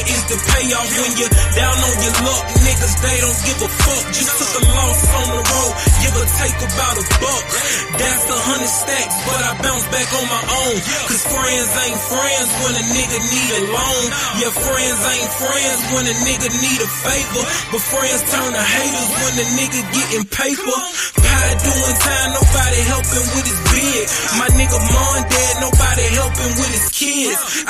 is the payoff. When you're down on your luck, niggas, they don't give a fuck. Just took a loss on the road, give or take about $1. That's 100 stacks, but I bounce back on my own. Cause friends ain't friends when a nigga need a loan. Yeah, friends ain't friends when a nigga need a favor. But friends turn to haters when a nigga getting paper. Pie doing time, nobody helping with his bid. My nigga mom and dad, nobody helping with his kids.